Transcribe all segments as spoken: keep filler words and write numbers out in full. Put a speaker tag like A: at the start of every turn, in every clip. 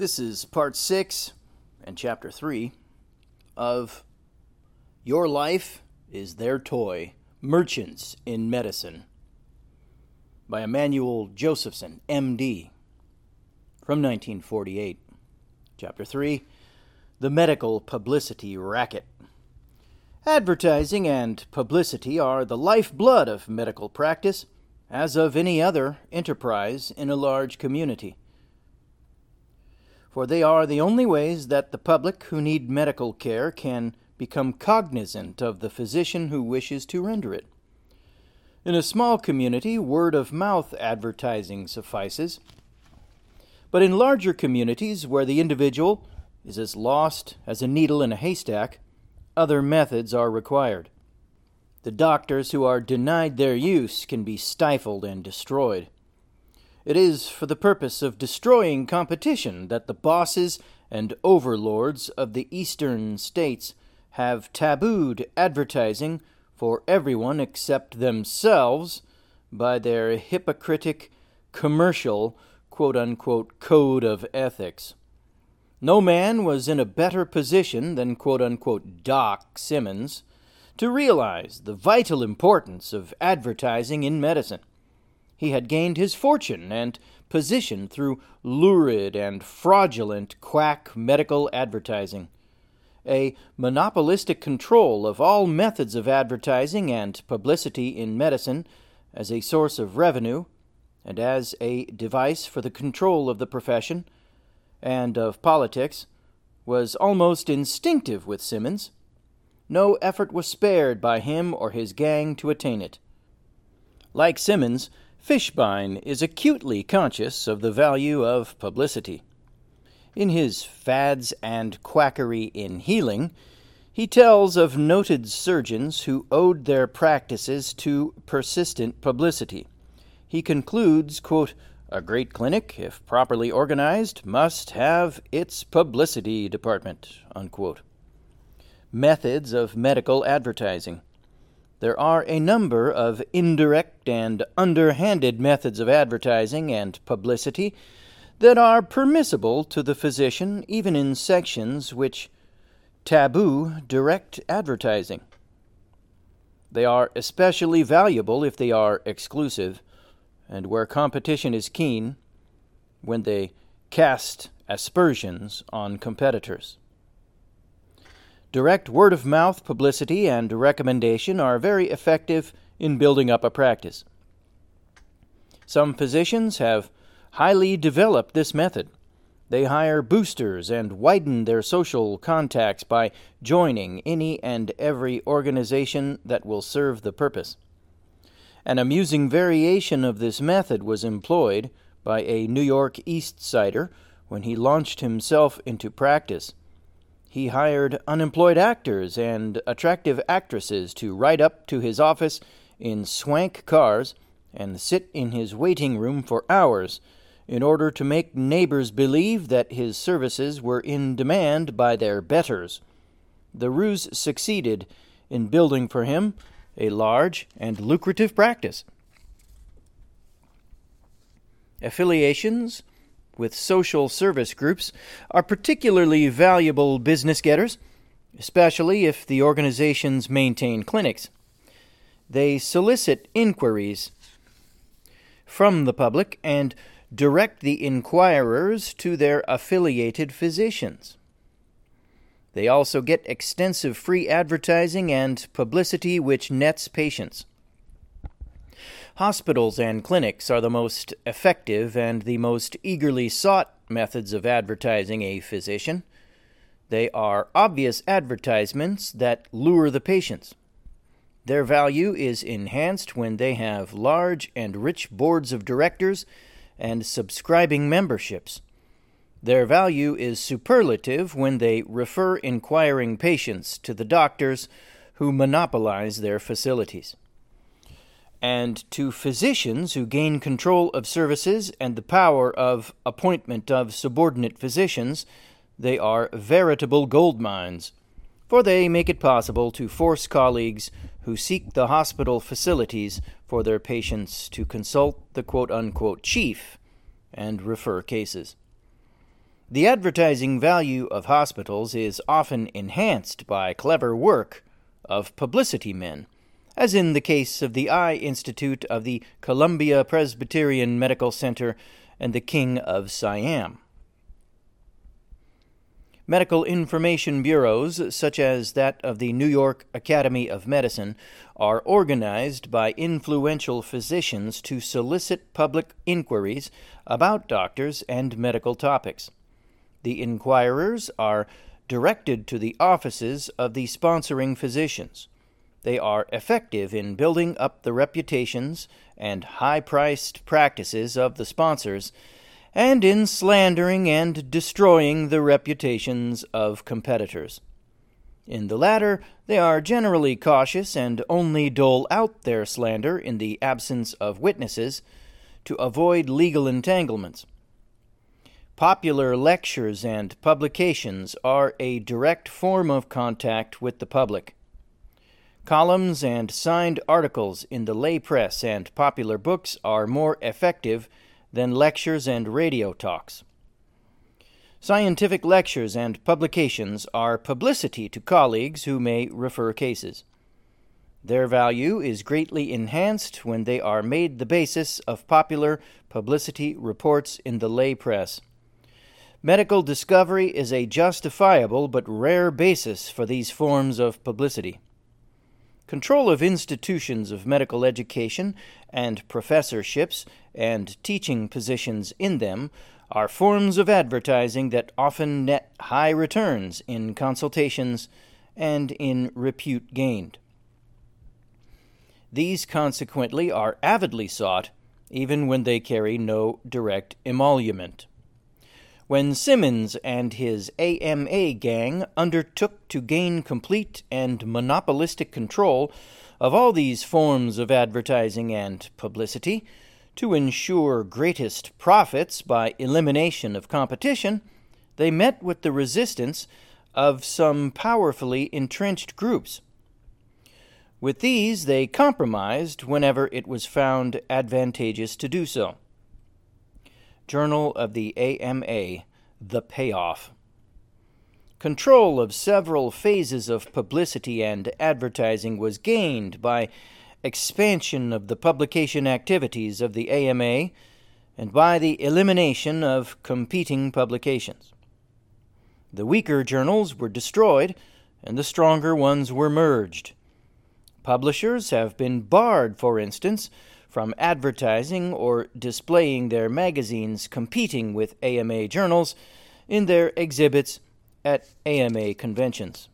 A: This is part six and chapter three of Your Life is Their Toy, Merchants in Medicine by Emmanuel Josephson, M D, from nineteen forty-eight. Chapter three, The Medical Publicity Racket. Advertising and publicity are the lifeblood of medical practice, as of any other enterprise in a large community. For they are the only ways that the public who need medical care can become cognizant of the physician who wishes to render it. In a small community, word-of-mouth advertising suffices. But in larger communities, where the individual is as lost as a needle in a haystack, other methods are required. The doctors who are denied their use can be stifled and destroyed. It is for the purpose of destroying competition that the bosses and overlords of the eastern states have tabooed advertising for everyone except themselves by their hypocritic, commercial, quote-unquote, code of ethics. No man was in a better position than quote-unquote Doc Simmons to realize the vital importance of advertising in medicine. He had gained his fortune and position through lurid and fraudulent quack medical advertising. A monopolistic control of all methods of advertising and publicity in medicine as a source of revenue and as a device for the control of the profession and of politics was almost instinctive with Simmons. No effort was spared by him or his gang to attain it. Like Simmons, Fishbein is acutely conscious of the value of publicity. In his Fads and Quackery in Healing, he tells of noted surgeons who owed their practices to persistent publicity. He concludes, quote, "A great clinic, if properly organized, must have its publicity department," unquote. Methods of medical advertising. There are a number of indirect and underhanded methods of advertising and publicity that are permissible to the physician even in sections which taboo direct advertising. They are especially valuable if they are exclusive, and where competition is keen, when they cast aspersions on competitors. Direct word-of-mouth publicity and recommendation are very effective in building up a practice. Some physicians have highly developed this method. They hire boosters and widen their social contacts by joining any and every organization that will serve the purpose. An amusing variation of this method was employed by a New York East Sider when he launched himself into practice. He hired unemployed actors and attractive actresses to ride up to his office in swank cars and sit in his waiting room for hours in order to make neighbors believe that his services were in demand by their betters. The ruse succeeded in building for him a large and lucrative practice. Affiliations with social service groups are particularly valuable business getters, especially if the organizations maintain clinics. They solicit inquiries from the public and direct the inquirers to their affiliated physicians. They also get extensive free advertising and publicity which nets patients. Hospitals and clinics are the most effective and the most eagerly sought methods of advertising a physician. They are obvious advertisements that lure the patients. Their value is enhanced when they have large and rich boards of directors and subscribing memberships. Their value is superlative when they refer inquiring patients to the doctors who monopolize their facilities. And to physicians who gain control of services and the power of appointment of subordinate physicians, they are veritable gold mines, for they make it possible to force colleagues who seek the hospital facilities for their patients to consult the quote-unquote chief and refer cases. The advertising value of hospitals is often enhanced by clever work of publicity men, as in the case of the Eye Institute of the Columbia Presbyterian Medical Center and the King of Siam. Medical information bureaus, such as that of the New York Academy of Medicine, are organized by influential physicians to solicit public inquiries about doctors and medical topics. The inquirers are directed to the offices of the sponsoring physicians. They are effective in building up the reputations and high-priced practices of the sponsors, and in slandering and destroying the reputations of competitors. In the latter, they are generally cautious and only dole out their slander in the absence of witnesses to avoid legal entanglements. Popular lectures and publications are a direct form of contact with the public. Columns and signed articles in the lay press and popular books are more effective than lectures and radio talks. Scientific lectures and publications are publicity to colleagues who may refer cases. Their value is greatly enhanced when they are made the basis of popular publicity reports in the lay press. Medical discovery is a justifiable but rare basis for these forms of publicity. Control of institutions of medical education and professorships and teaching positions in them are forms of advertising that often net high returns in consultations and in repute gained. These consequently are avidly sought, even when they carry no direct emolument. When Simmons and his A M A gang undertook to gain complete and monopolistic control of all these forms of advertising and publicity, to ensure greatest profits by elimination of competition, they met with the resistance of some powerfully entrenched groups. With these, they compromised whenever it was found advantageous to do so. Journal of the A M A, The Payoff. Control of several phases of publicity and advertising was gained by expansion of the publication activities of the A M A and by the elimination of competing publications. The weaker journals were destroyed and the stronger ones were merged. Publishers have been barred, for instance, from advertising or displaying their magazines competing with A M A journals in their exhibits at A M A conventions.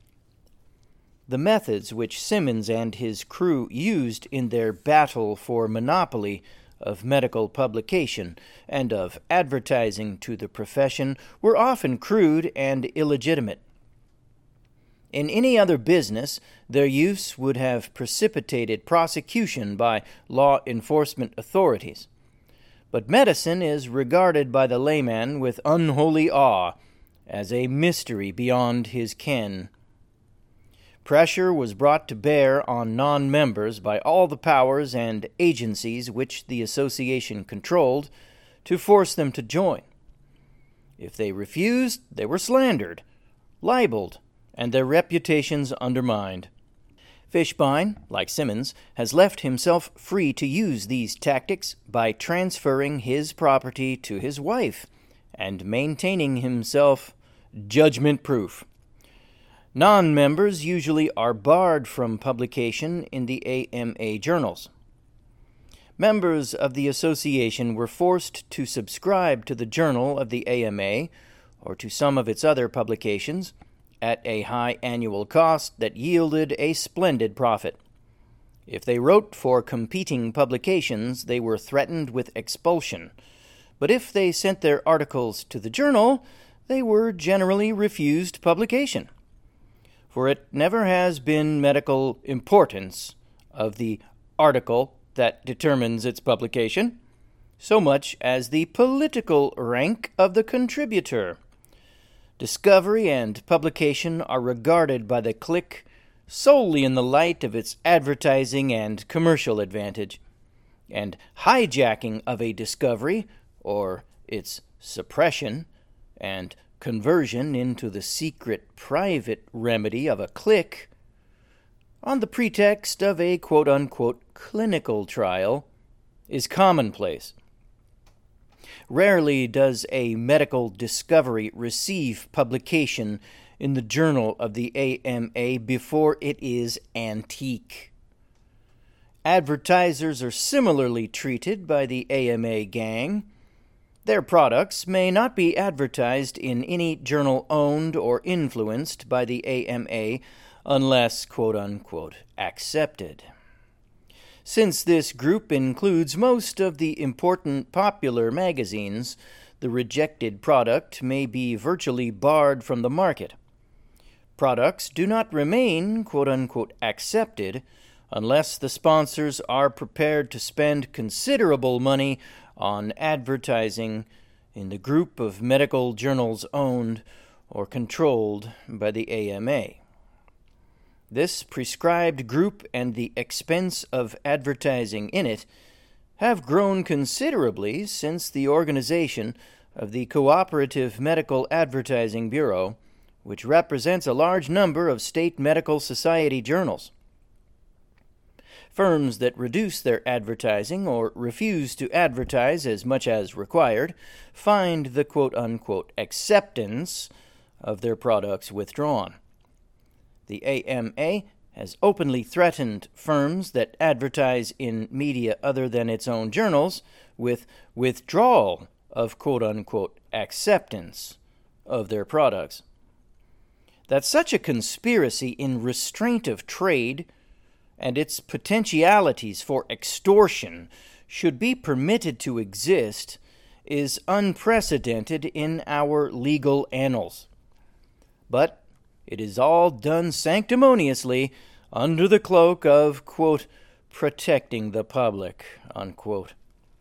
A: The methods which Simmons and his crew used in their battle for monopoly of medical publication and of advertising to the profession were often crude and illegitimate. In any other business, their use would have precipitated prosecution by law enforcement authorities. But medicine is regarded by the layman with unholy awe, as a mystery beyond his ken. Pressure was brought to bear on non-members by all the powers and agencies which the association controlled to force them to join. If they refused, they were slandered, libeled, and their reputations undermined. Fishbein, like Simmons, has left himself free to use these tactics by transferring his property to his wife and maintaining himself judgment-proof. Non-members usually are barred from publication in the A M A journals. Members of the association were forced to subscribe to the Journal of the A M A or to some of its other publications at a high annual cost that yielded a splendid profit. If they wrote for competing publications, they were threatened with expulsion, but if they sent their articles to the journal, they were generally refused publication. For it never has been medical importance of the article that determines its publication, so much as the political rank of the contributor. Discovery and publication are regarded by the clique solely in the light of its advertising and commercial advantage, and hijacking of a discovery, or its suppression, and conversion into the secret private remedy of a clique on the pretext of a quote-unquote clinical trial is commonplace. Rarely does a medical discovery receive publication in the Journal of the A M A before it is antique. Advertisers are similarly treated by the A M A gang. Their products may not be advertised in any journal owned or influenced by the A M A unless, quote-unquote, accepted. Since this group includes most of the important popular magazines, the rejected product may be virtually barred from the market. Products do not remain, quote-unquote, accepted unless the sponsors are prepared to spend considerable money on advertising in the group of medical journals owned or controlled by the A M A. This prescribed group and the expense of advertising in it have grown considerably since the organization of the Cooperative Medical Advertising Bureau, which represents a large number of state medical society journals. Firms that reduce their advertising or refuse to advertise as much as required find the quote-unquote acceptance of their products withdrawn. The A M A has openly threatened firms that advertise in media other than its own journals with withdrawal of quote-unquote acceptance of their products. That such a conspiracy in restraint of trade and its potentialities for extortion should be permitted to exist is unprecedented in our legal annals. But it is all done sanctimoniously under the cloak of, quote, protecting the public, unquote.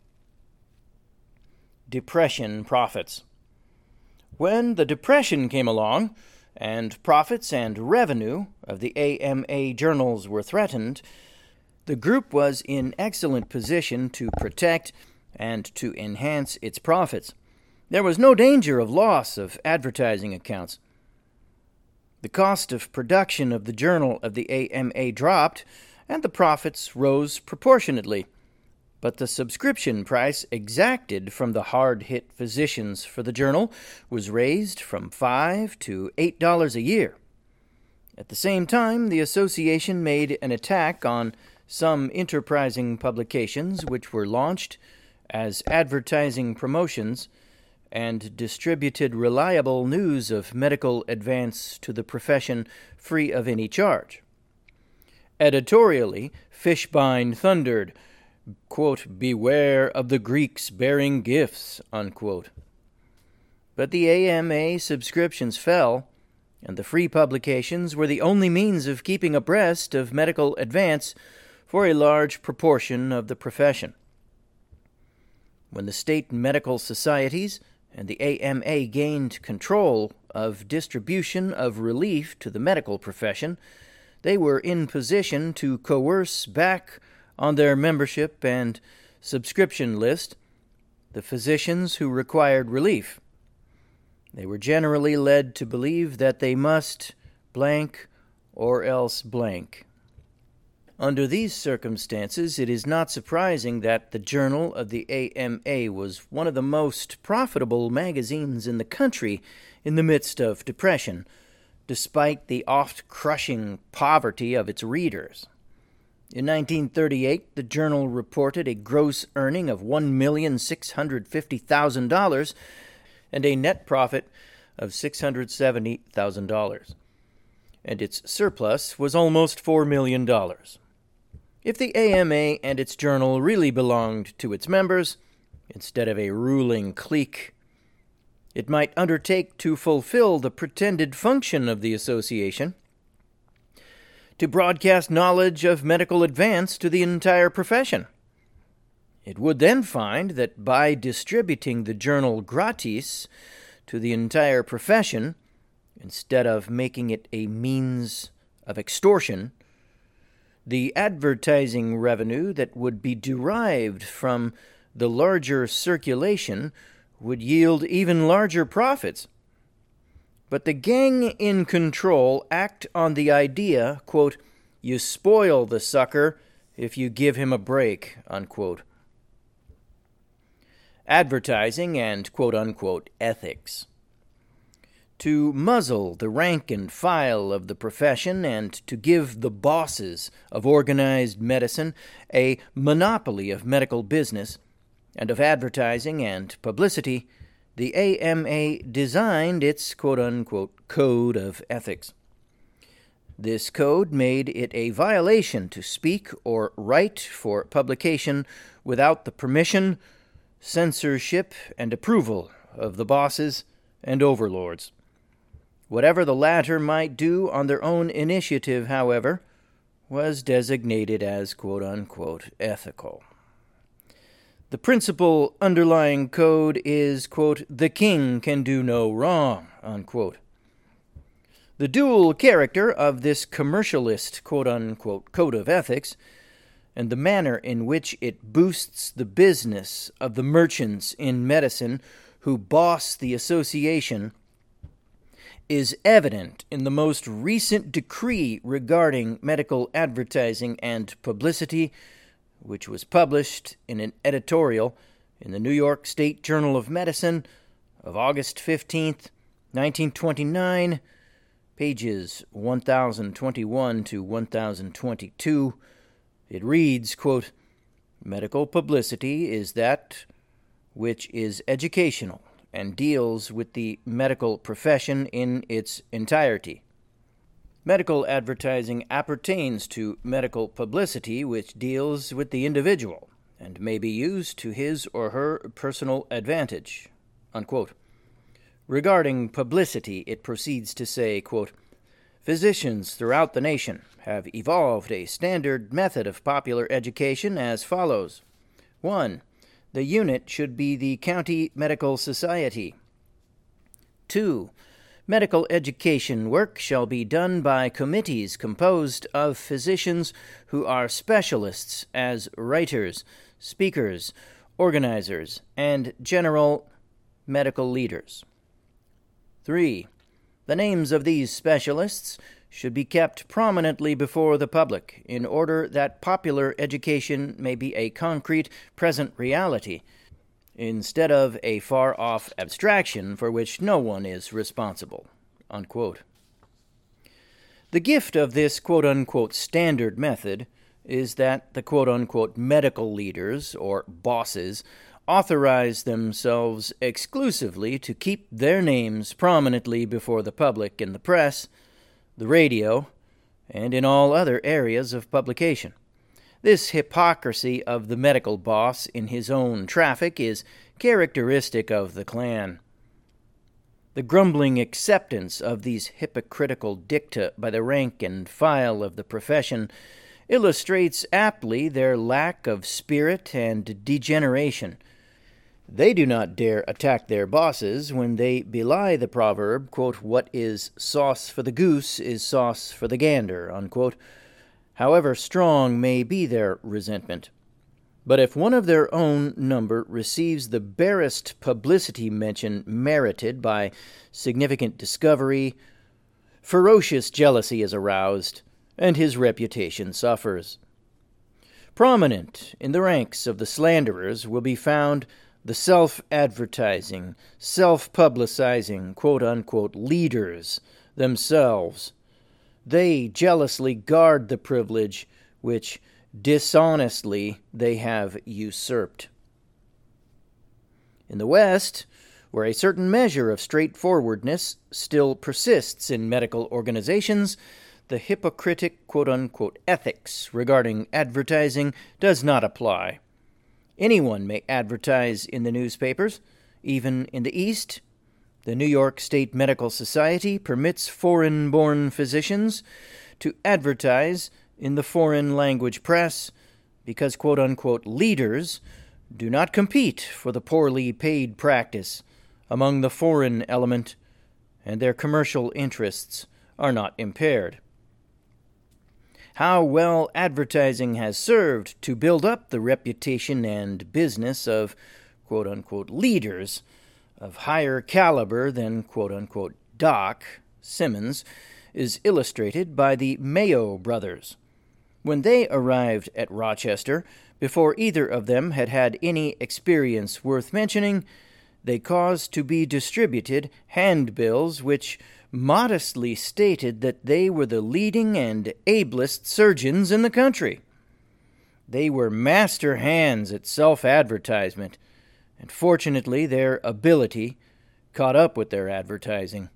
A: Depression profits. When the Depression came along, and profits and revenue of the A M A journals were threatened, the group was in excellent position to protect and to enhance its profits. There was no danger of loss of advertising accounts. The cost of production of the Journal of the A M A dropped, and the profits rose proportionately. But the subscription price exacted from the hard-hit physicians for the journal was raised from five to eight dollars a year. At the same time, the association made an attack on some enterprising publications which were launched as advertising promotions and distributed reliable news of medical advance to the profession free of any charge. Editorially, Fishbein thundered, quote, beware of the Greeks bearing gifts, unquote. But the A M A subscriptions fell, and the free publications were the only means of keeping abreast of medical advance for a large proportion of the profession. When the state medical societies and the A M A gained control of distribution of relief to the medical profession, they were in position to coerce back on their membership and subscription list the physicians who required relief. They were generally led to believe that they must blank or else blank. Under these circumstances, it is not surprising that the Journal of the A M A was one of the most profitable magazines in the country in the midst of depression, despite the oft-crushing poverty of its readers. In nineteen thirty-eight, the Journal reported a gross earning of one million six hundred fifty thousand dollars and a net profit of six hundred seventy thousand dollars, and its surplus was almost four million dollars. If the A M A and its journal really belonged to its members, instead of a ruling clique, it might undertake to fulfill the pretended function of the association, to broadcast knowledge of medical advance to the entire profession. It would then find that by distributing the journal gratis to the entire profession, instead of making it a means of extortion, the advertising revenue that would be derived from the larger circulation would yield even larger profits. But the gang in control act on the idea, quote, you spoil the sucker if you give him a break, unquote. Advertising and quote-unquote ethics. To muzzle the rank and file of the profession and to give the bosses of organized medicine a monopoly of medical business and of advertising and publicity, the A M A designed its quote-unquote code of ethics. This code made it a violation to speak or write for publication without the permission, censorship, and approval of the bosses and overlords. Whatever the latter might do on their own initiative, however, was designated as quote-unquote ethical. The principle underlying code is, quote, the king can do no wrong, unquote. The dual character of this commercialist quote-unquote code of ethics and the manner in which it boosts the business of the merchants in medicine who boss the association is evident in the most recent decree regarding medical advertising and publicity, which was published in an editorial in the New York State Journal of Medicine of August fifteenth, nineteen twenty-nine, pages one thousand twenty-one to one thousand twenty-two. It reads, quote, medical publicity is that which is educational and deals with the medical profession in its entirety. Medical advertising appertains to medical publicity which deals with the individual and may be used to his or her personal advantage, unquote. Regarding publicity, it proceeds to say, quote, physicians throughout the nation have evolved a standard method of popular education as follows. One, the unit should be the county medical society. Two, medical education work shall be done by committees composed of physicians who are specialists as writers, speakers, organizers, and general medical leaders. Three, the names of these specialists should be kept prominently before the public in order that popular education may be a concrete, present reality, instead of a far-off abstraction for which no one is responsible, unquote. The gift of this quote-unquote standard method is that the quote-unquote medical leaders, or bosses, authorize themselves exclusively to keep their names prominently before the public in the press, the radio, and in all other areas of publication. This hypocrisy of the medical boss in his own traffic is characteristic of the Klan. The grumbling acceptance of these hypocritical dicta by the rank and file of the profession illustrates aptly their lack of spirit and degeneration. They do not dare attack their bosses when they belie the proverb, quote, what is sauce for the goose is sauce for the gander, unquote, however strong may be their resentment. But if one of their own number receives the barest publicity mention merited by significant discovery, ferocious jealousy is aroused, and his reputation suffers. Prominent in the ranks of the slanderers will be found the self-advertising, self-publicizing, quote-unquote, leaders themselves. They jealously guard the privilege which dishonestly they have usurped. In the West, where a certain measure of straightforwardness still persists in medical organizations, the hypocritic quote-unquote ethics regarding advertising does not apply. Anyone may advertise in the newspapers. Even in the East, the New York State Medical Society permits foreign-born physicians to advertise in the foreign language press because quote-unquote leaders do not compete for the poorly paid practice among the foreign element, and their commercial interests are not impaired. How well advertising has served to build up the reputation and business of quote-unquote leaders of higher caliber than quote-unquote Doc Simmons is illustrated by the Mayo brothers. When they arrived at Rochester, before either of them had had any experience worth mentioning, they caused to be distributed handbills which modestly stated that they were the leading and ablest surgeons in the country. They were master hands at self-advertisement, and fortunately their ability caught up with their advertising.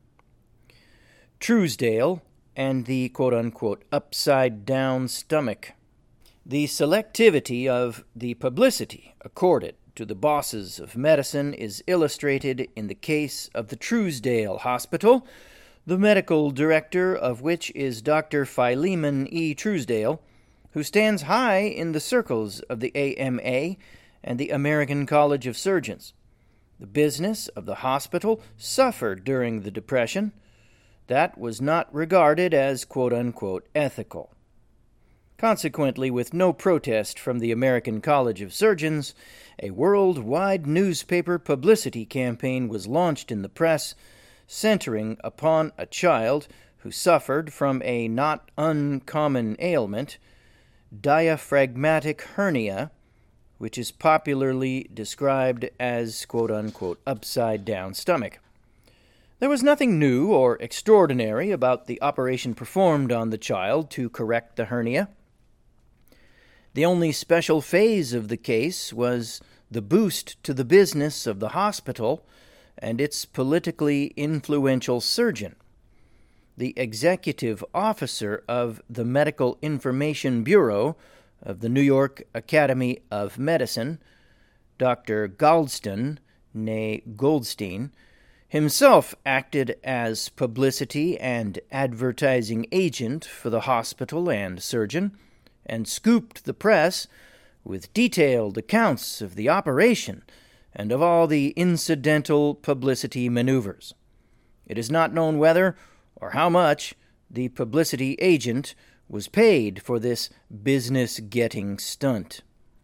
A: Truesdale and the quote-unquote upside-down stomach. The selectivity of the publicity accorded to the bosses of medicine is illustrated in the case of the Truesdale Hospital, the medical director of which is Doctor Philemon E. Truesdale, who stands high in the circles of the A M A and the American College of Surgeons. The business of the hospital suffered during the Depression. That was not regarded as quote-unquote ethical. Consequently, with no protest from the American College of Surgeons, a worldwide newspaper publicity campaign was launched in the press, centering upon a child who suffered from a not uncommon ailment, diaphragmatic hernia, which is popularly described as quote-unquote upside-down stomach. There was nothing new or extraordinary about the operation performed on the child to correct the hernia. The only special phase of the case was the boost to the business of the hospital and its politically influential surgeon. The executive officer of the Medical Information Bureau of the New York Academy of Medicine, Doctor Galdston, née Goldstein, himself acted as publicity and advertising agent for the hospital and surgeon, and scooped the press with detailed accounts of the operation and of all the incidental publicity maneuvers. It is not known whether or how much the publicity agent was paid for this business-getting stunt.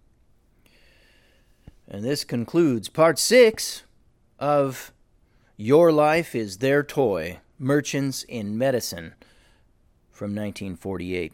A: And this concludes part six of Your Life is Their Toy, Merchants in Medicine, from nineteen forty-eight.